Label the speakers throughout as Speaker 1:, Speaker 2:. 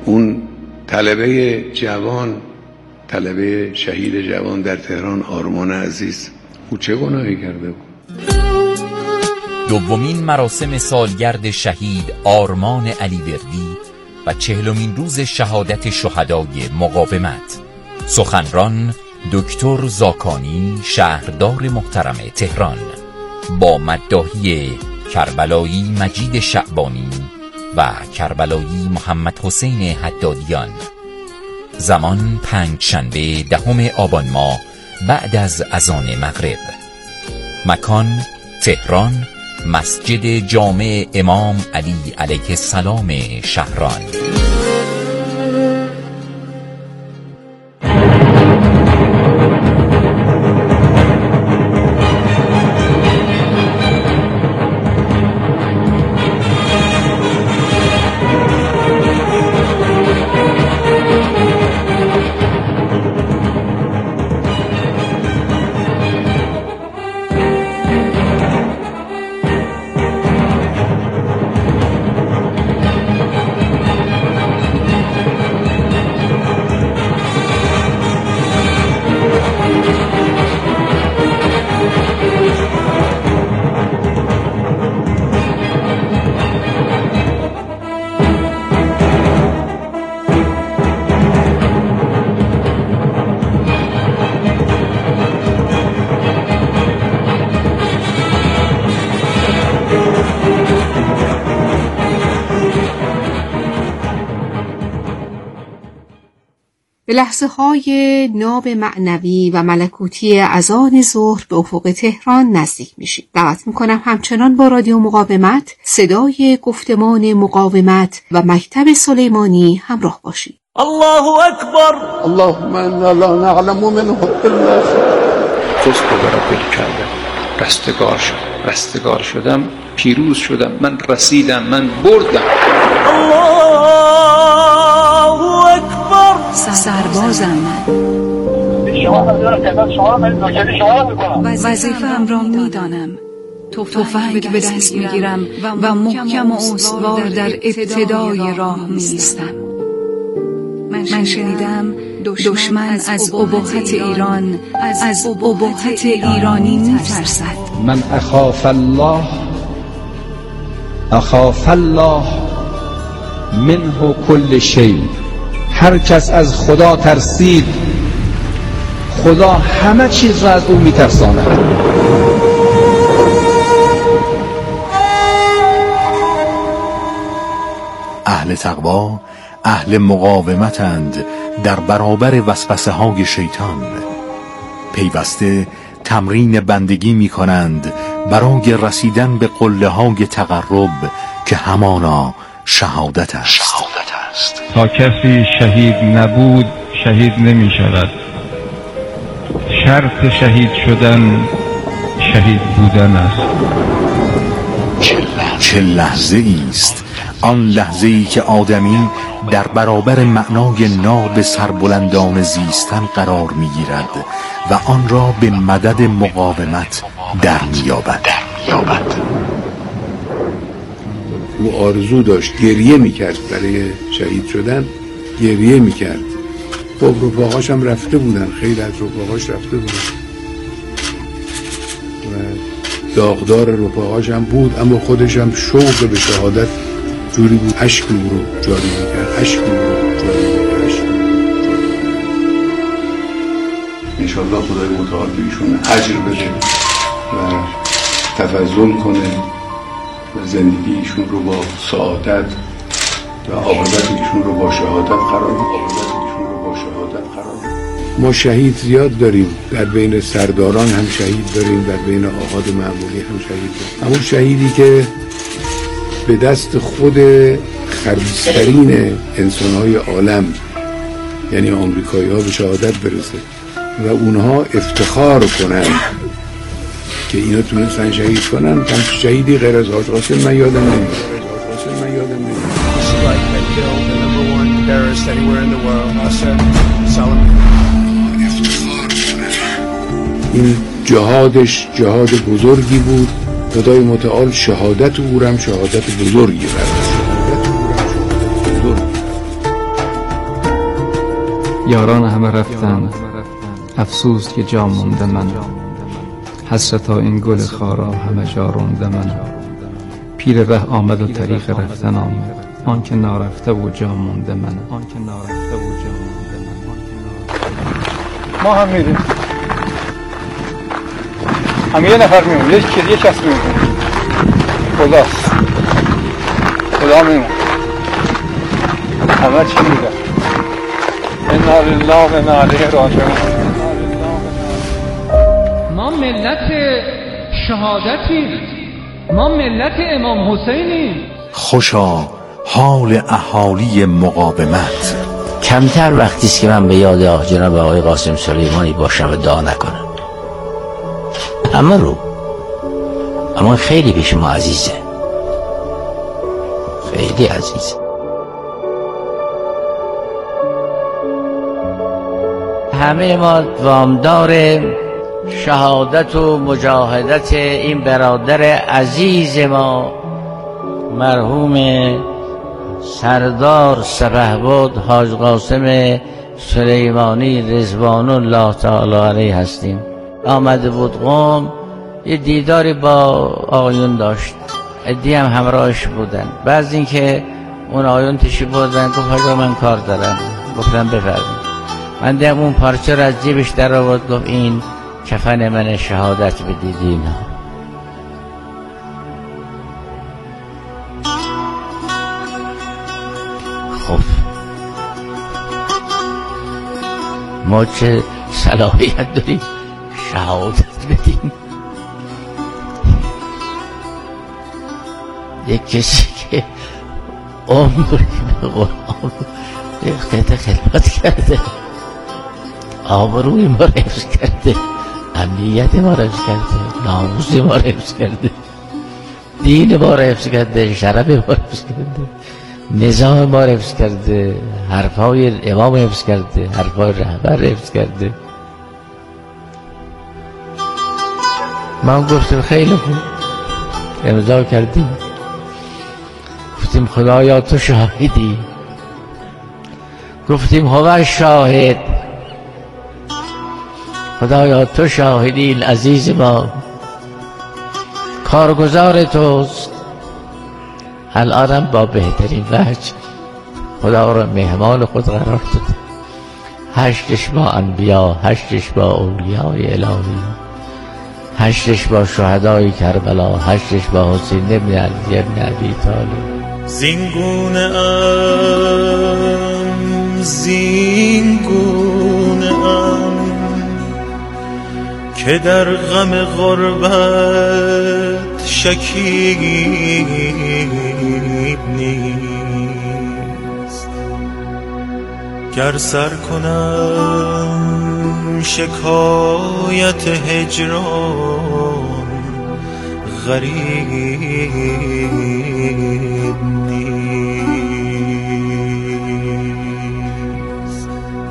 Speaker 1: اون طلبه جوان، طلبه شهید جوان در تهران، آرمان عزیز، او چه گناهی کرده بود؟
Speaker 2: دومین مراسم سالگرد شهید آرمان علیوردی و 40مین روز شهادت شهدای مقاومت. سخنران دکتر زاکانی، شهردار محترم تهران، با مداحی کربلایی مجید شعبانی و کربلایی محمد حسین حدادیان. زمان پنجشنبه 10 آبان ماه بعد از اذان مغرب. مکان تهران، مسجد جامع امام علی علیه السلام شهران.
Speaker 3: به لحظه‌های ناب معنوی و ملکوتی اذان ظهر به افق تهران نزدیک میشیم. دعوت میکنم همچنان با رادیو مقاومت، صدای گفتمان مقاومت و مکتب سلیمانی همراه باشید.
Speaker 4: الله اکبر.
Speaker 1: اللهم انا لا نعلم منه الا فزت برب الکعبه. رستگار شدم، پیروز شدم، من رسیدم، من بردم.
Speaker 4: الله اکبر.
Speaker 3: سربازم من، وظیفه‌ام را می‌دانم. تفنگ به دست می‌گیرم و محکم و استوار در ابتدای راه می‌ایستم. من شنیدم دشمن از ابهت ایران، از ابهت ایرانی می‌ترسد.
Speaker 5: من اخاف الله منه کل شیء. هر کس از خدا ترسید، خدا همه چیز را از او میترساند.
Speaker 6: اهل تقوا، اهل مقاومتند در برابر وسوسه های شیطان. پیوسته تمرین بندگی می کنند برای رسیدن به قله های تقرب که همانا شهادت است.
Speaker 5: تا کسی شهید نبود شهید نمی شود. شرط شهید شدن شهید بودن است.
Speaker 6: چه لحظه ایست آن لحظه ای که آدمی در برابر معنای ناب سربلندان زیستن قرار می گیرد و آن را به مدد مقاومت در می یابد.
Speaker 1: او آرزو داشت، گریه میکرد برای شهید شدن، گریه میکرد. خب رفاقاش هم رفته بودن، خیلی از رفاقاش رفته بودن و داغدار رفاقاش هم بود، اما خودش هم شوق به شهادت جوری بود، اشک او رو جاری میکرد. انشاءالله خدای متعال به ایشون اجر بده و تفضل کنه و زندگی ایشون رو با سعادت و عاقبت ایشون رو با شهادت قرار بده. ما شهید زیاد داریم، در بین سرداران هم شهید داریم، در بین آحاد معمولی هم شهید داریم. همون شهیدی که به دست خود خبیث‌ترین انسان‌های عالم یعنی آمریکایی‌ها به شهادت برسه و اونها افتخار کنن که اینا تونستن شهید کنن. هم شهیدی غیر از حاج قاسم من یادم نمیاد. این جهادش جهاد بزرگی بود. خدای متعال شهادت او هم شهادت بزرگی قرار.
Speaker 5: یاران همه رفتن، افسوس که جا مونده من. حسرتا این گل خارا همه جا رونده من. پیر ره آمد و طریق رفتن آمد، آن که نارفته و جا مونده من.
Speaker 7: ما هم میریم، هم یه نفر میمون، یه کس میمون. خداست، خدا میمون، همه چی میده. انا لله و انا الیه راجعون.
Speaker 8: ما ملت شهادتیم، ما ملت امام حسینیم.
Speaker 6: خوشا حال اهالی مقاومت.
Speaker 9: کمتر وقتی است که من به یاد جناب آقای قاسم سلیمانی باشم و دعا نکنم. اما خیلی پیش ما عزیزه، خیلی عزیزه. همه ما وامدار شهادت و مجاهدت این برادر عزیز ما مرحوم سردار سپهبد حاج قاسم سلیمانی رضوان الله تعالی علیه هستیم. آمده بود قم، یه دیداری با آقایون داشت، عده‌ای هم همراهش بودن. بعد اینکه اون آقایون تشریف بردن گفت حاجا من کار دارم. گفتم بفرمایید. من دیدم اون پارچه رو از جیبش در آورد، گفت این کفن من شهادت بدید اینا. خب ما چه صلاحیت داریم شهادت بدیم؟ یک کسی که عمری به قرآن به خدمت کرده، آبروی ما رو حفظ کرده، امنیت ما رو حفظ کرده، ناموس ما رو حفظ کرده، دین ما رو حفظ کرده، شرف ما رو حفظ کرده، نظام ما رو حفظ کرده، حرفای امام حفظ کرده، حرفای رهبر حفظ کرده. ما گفتیم خیلی خوب، امضا کردیم، گفتیم خدایا تو شاهدی، گفتیم هو شاهد، خدایا تو شاهدی، عزیز ما کارگزار توست. الانم با بهترین وجه خدا را مهمان خود قرار داده. حشرش با انبیا، حشرش با اولیای الهی، حشرش با شهدای کربلا، حشرش با حسین ابن علی ابن ابی طالب.
Speaker 4: زینگونه که در غم غربت شکیب نیست. گر سر کنم شکایت هجران غریب نیست.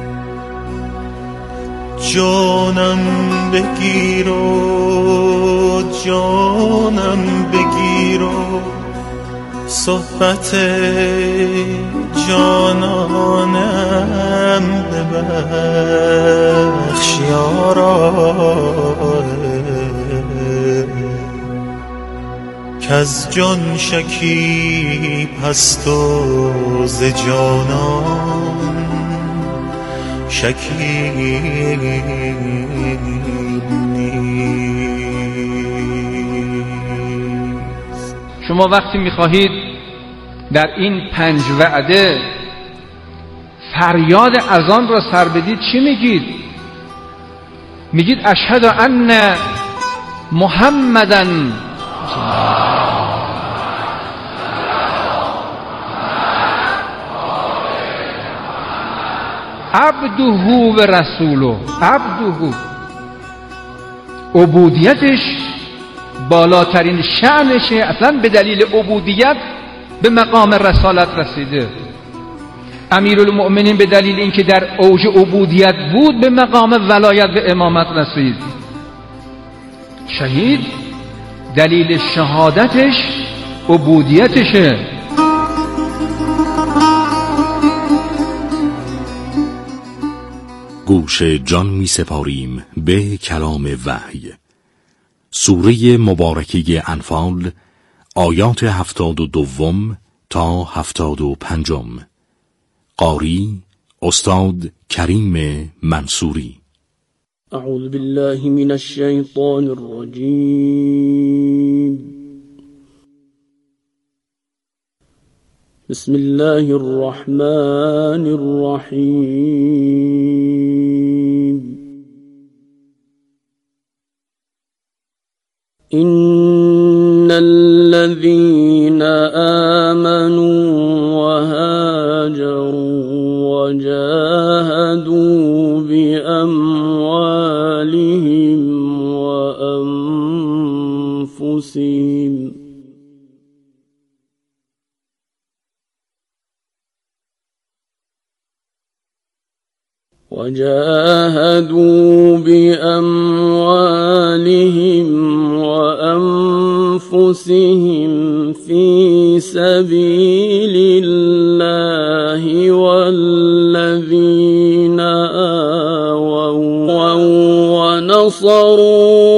Speaker 4: جانم بگیر و جانم بگیر و صحبت جانانم ببخش یارا، کز جان شکیب هست و ز جانان شکیب نیست.
Speaker 8: شما وقتی میخواهید در این 5 وعده فریاد اذان را سر بدید چی میگید؟ میگید اشهد ان محمدًا عبده و رسوله. عبده، عبودیتش بالاترین شأنشه، اصلا به دلیل عبودیت به مقام رسالت رسیده. امیرالمؤمنین به دلیل اینکه در اوج عبودیت بود به مقام ولایت و امامت رسید. شهید دلیل شهادتش عبودیتشه.
Speaker 6: گوش جان می سپاریم به کلام وحی. سوره مبارکه انفال، آیات 72 تا 75. قاری استاد کریم منصوری.
Speaker 10: اعوذ بالله من الشیطان الرجیم. بسم الله الرحمن الرحیم. إن الذين آمنوا وهاجروا وجاهدوا بأموالهم وأنفسهم في سبيل الله والذين آووا ونصروا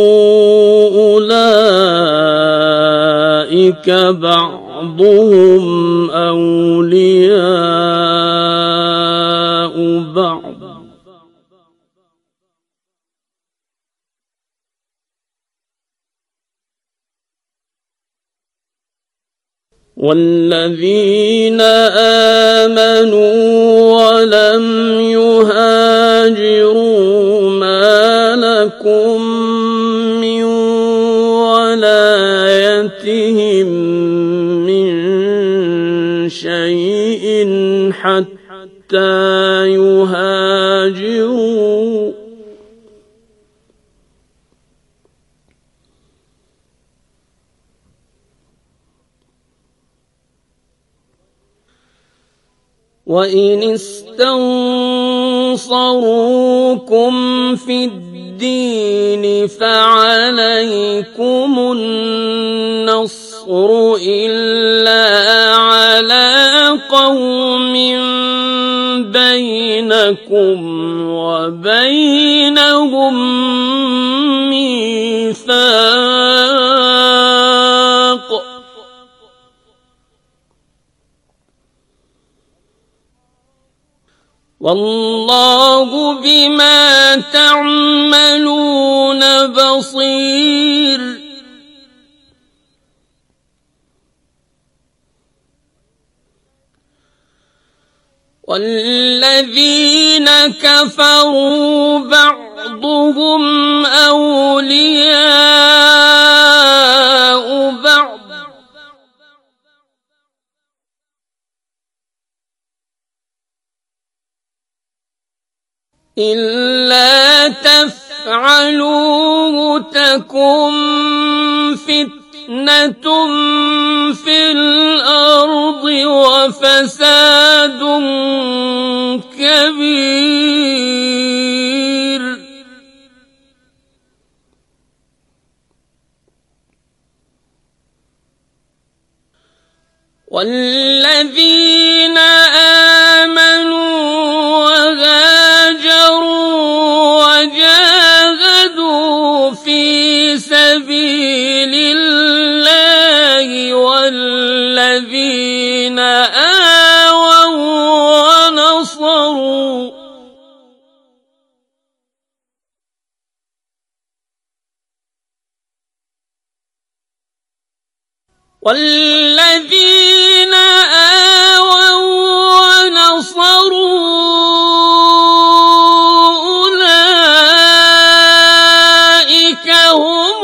Speaker 10: أولئك بعضهم أولياء بعض والذين آمنوا ولم يهاجروا ما لكم من ولايتهم من شيء حتى يهاجروا وإن استنصروكم في الدين فعليكم النصر إلا على قوم بينكم وبينهم ميثاق والله بما تعملون بصير والذين كفروا بعضهم أولياء بعض إلا تفعلوه تكن فتنة في الأرض وفساد كبير والذين آمنوا في سبيل الله والذين آووا ونصروا والذين آووا ونصروا هم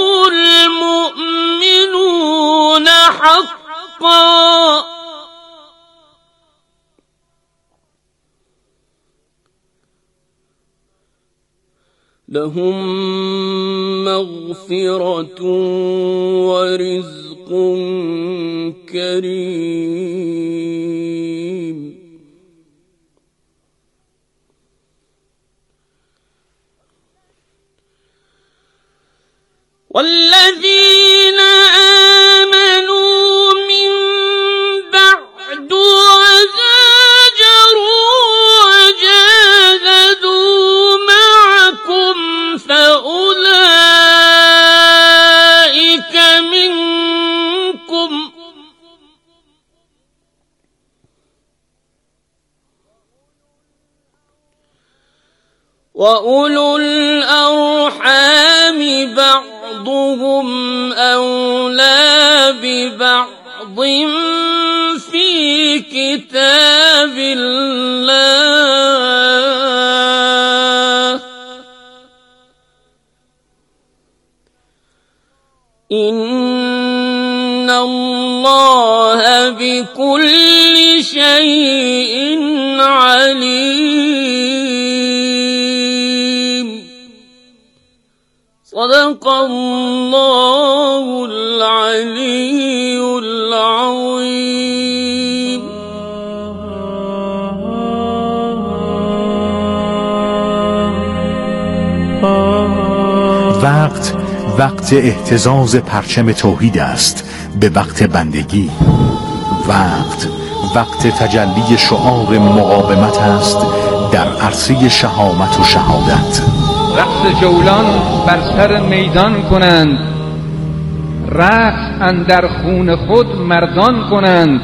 Speaker 10: المؤمنون حقا لهم مغفرة ورزق كريم والذين آمنوا من بعد وهاجروا وجاهدوا وأولو الأرحام بعضهم أولى ببعض في كتاب الله إن الله بكل شيء عليم. صدق الله العلي العظيم.
Speaker 6: وقت اهتزاز پرچم توحید است به وقت بندگی. وقت تجلی شعار مقاومت است در عرصه شهامت و شهادت.
Speaker 8: رقص جولان بر سر میدان کنند، رقص اندر خون خود مردان کنند.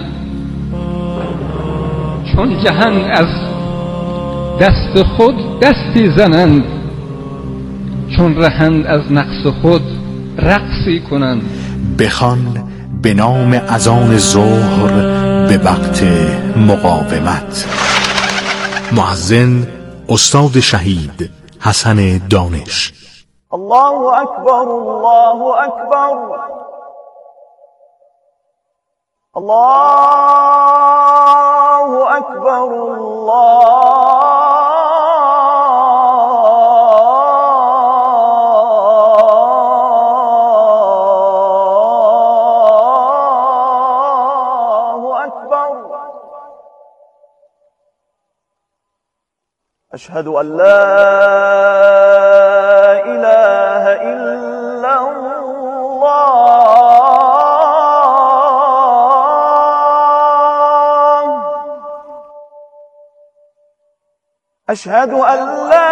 Speaker 8: چون جهان از دست خود دستی زنند، چون رهند از نقص خود رقصی کنند.
Speaker 6: بخوان به نام اذان ظهر به وقت مقاومت. مؤذن استاد شهید حسن دانش.
Speaker 11: الله اکبر، الله اکبر، الله اکبر، أشهد أن لا إله إلا الله، أشهد أن لا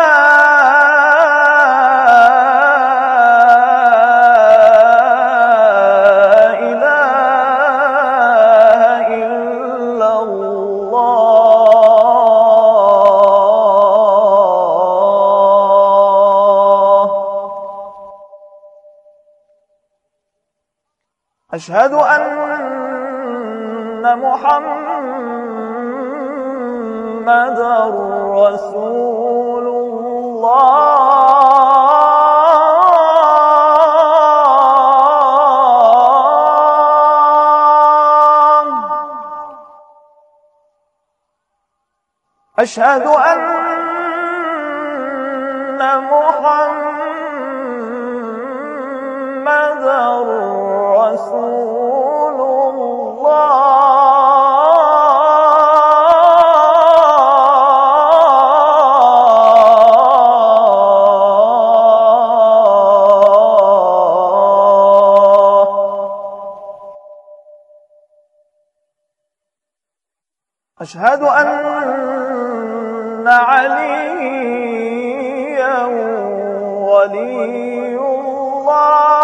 Speaker 11: أشهد أن محمدًا رسول الله، أشهد أن محمدًا رسول الله، أشهد أن عليا ولي الله،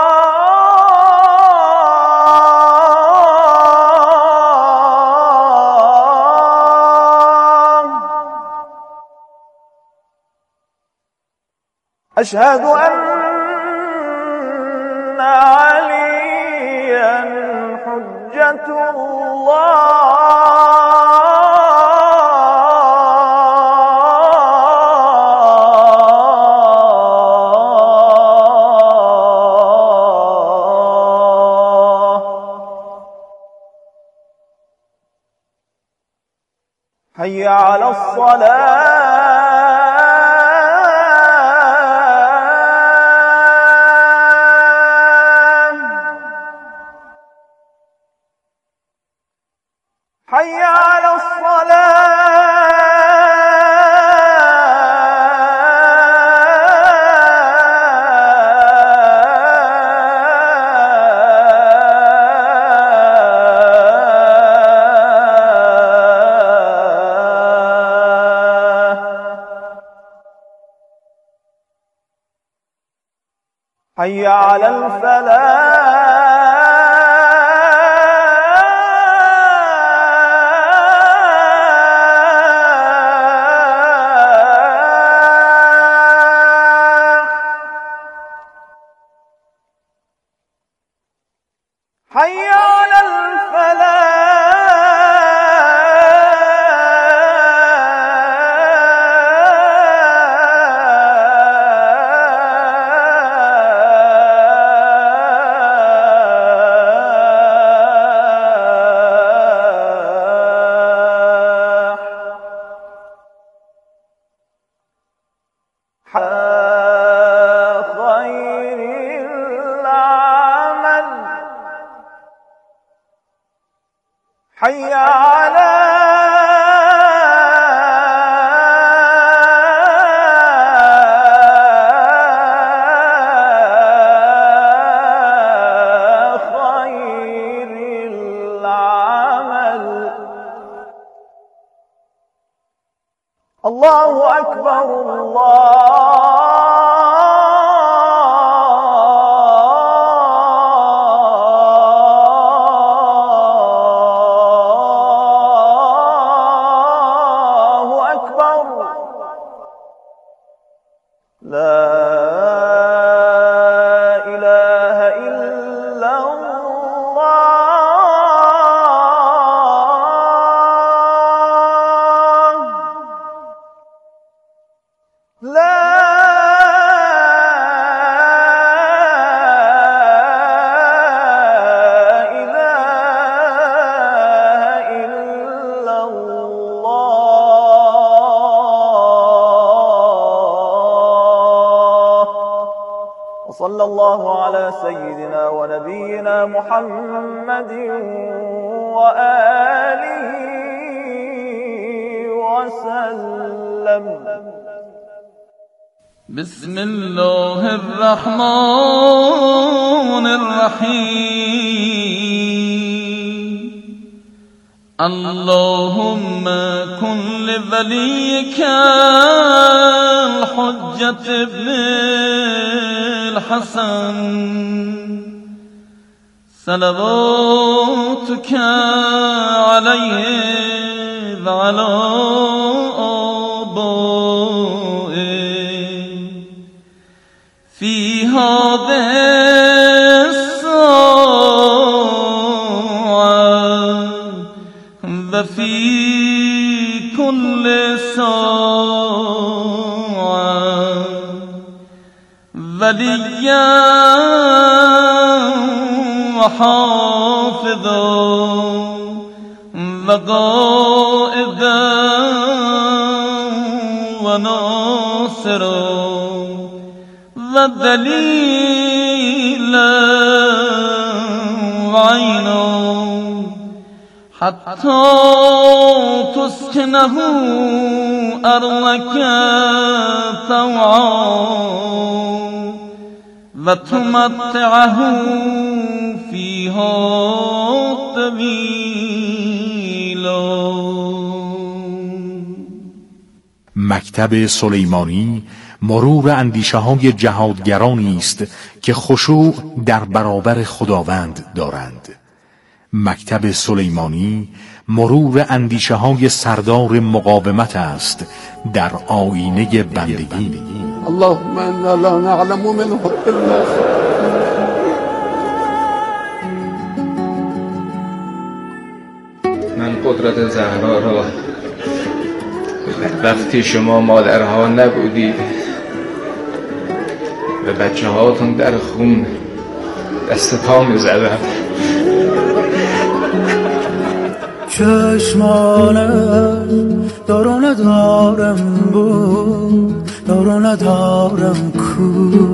Speaker 11: أشهد أن عليا حجة الله، حي على الصلاة، حي على حي على الفلاح، حي على الله أكبر الله أكبر لا إله إلا لا إله إلا الله وصلى الله على سيدنا ونبينا محمد وآله وسلم.
Speaker 10: بسم الله الرحمن الرحيم اللهم كن لوليك الحجة ابن الحسن صلواتك عليه وعلى في هذه الساعة وفي كل ساعة وليا وحافظا وقائدا وناصرا ودليلا وعينا حتى تسكنه أرضك طوعا وتمتعه فيها طويلا.
Speaker 6: مکتب سلیمانی مرور اندیشه های جهادگرانی است که خشوع در برابر خداوند دارند. مکتب سلیمانی مرور اندیشه های سردار مقاومت است در آینه بندگی.
Speaker 1: اللهم انا لا نعلم منه الا
Speaker 5: من قدرت زهرا را وقتی شما مادرها نبودید و بچه هاتون در خون دست پا می زدن.
Speaker 12: چشمانم دارو ندارم بود دارو ندارم کو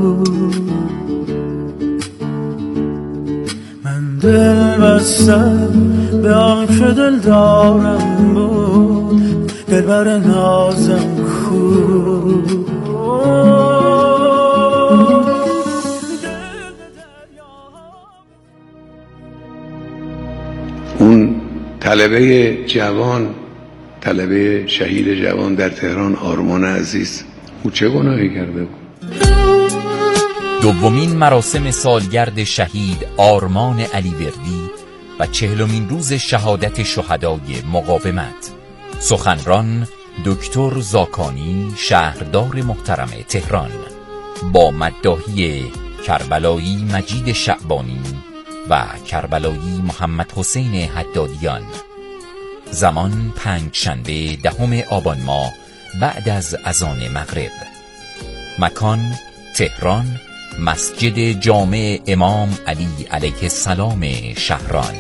Speaker 12: من دل بستم به آن که دل دارم بود دل بر نازم کو
Speaker 1: اون طلبه جوان، طلبه شهید جوان در تهران، آرمان عزیز، او چه گناهی کرده بود؟
Speaker 2: دومین مراسم سالگرد شهید آرمان علیوردی و 40مین روز شهادت شهدای مقاومت. سخنران دکتر زاکانی، شهردار محترم تهران، با مداحی کربلایی مجید شعبانی و کربلایی محمد حسین حدادیان. زمان پنجشنبه 10 آبان ماه بعد از اذان مغرب. مکان تهران، مسجد جامع امام علی علیه السلام شهران.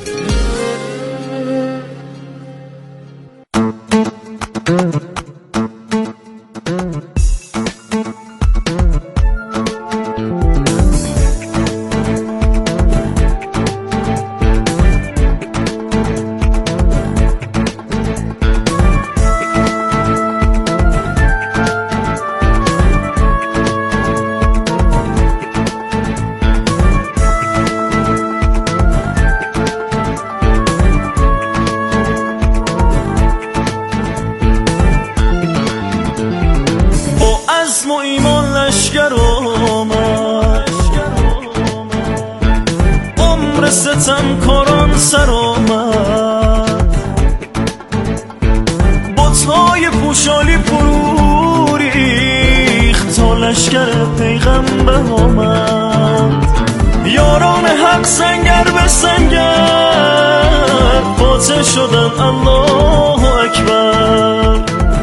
Speaker 12: خوشحالی فرو ریخت تا لشکر پیغمبر آمد، یاران حق سنگر به سنگر فاتح شدن الله اکبر.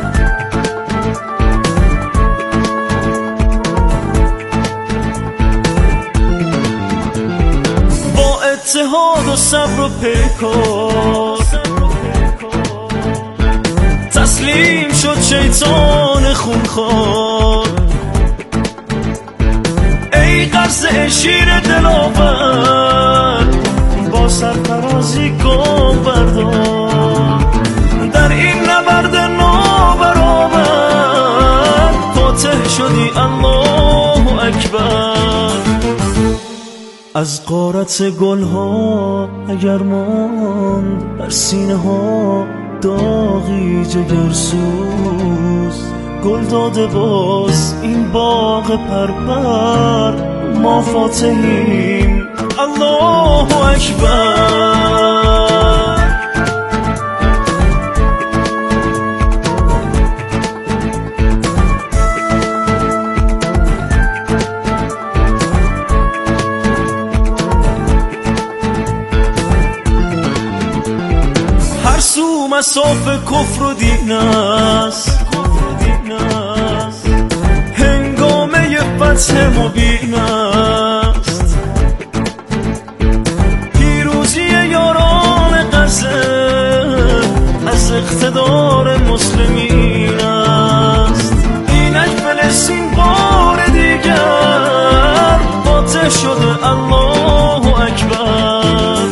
Speaker 12: با اتحاد و صبر و پیکار تسلیم شد شیطان خونخوار. ای قرص شیر دلاور با سرفرازی گام بردار، در این نبرد نابرابر فاتح شدی الله اکبر. از غارت گلها اگر ماند بر سینه ها داغی جگرسوز، گل داده باز این باغ پرپر، ما فاتحیم الله اکبر. هر سو مساف کفر و دین است، هنگامه فتح مبین است، پیروزی یاران غزه از اقتدار مسلمین است. اینک فلسطین بار دیگر فاتح شده الله اکبر.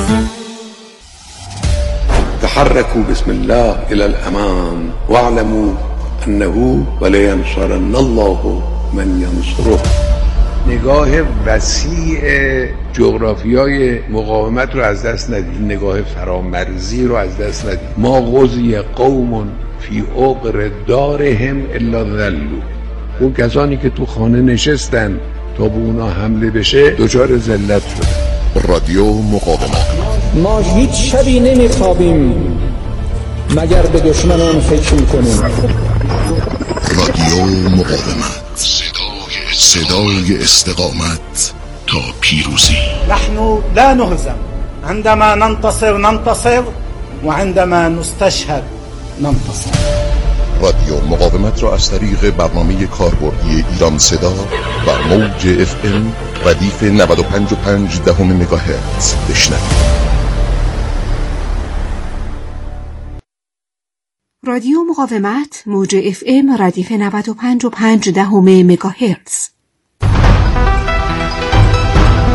Speaker 1: تحركوا بسم الله إلى الأمام واعلموا أنه ولينصرن الله من ينصره. نگاه وسیع جغرافیای مقاومت رو از دست ندید، نگاه فرامرزی رو از دست ندید. ما غزی قوم فی عقر دارهم الا ذلوا. اون کسانی که تو خانه نشستن تا به اونا حمله بشه دچار ذلت شدن.
Speaker 6: رادیو مقاومت.
Speaker 13: ما هیچ شبی نمیخوابیم مگر به دشمنان فکر میکنیم.
Speaker 6: رادیو مقاومت، صدای استقامت تا پیروزی.
Speaker 14: نحن لا نهزم عندما ننتصر وعندما نستشهد ننتصر.
Speaker 6: رادیو مقاومت را از طریق برنامه کاربردی ایران صدا بر موج FM ردیف 95.5 مگاهرتز بشنوید.
Speaker 15: رادیو مقاومت موج FM ردیف 95.5 مگاهرتز.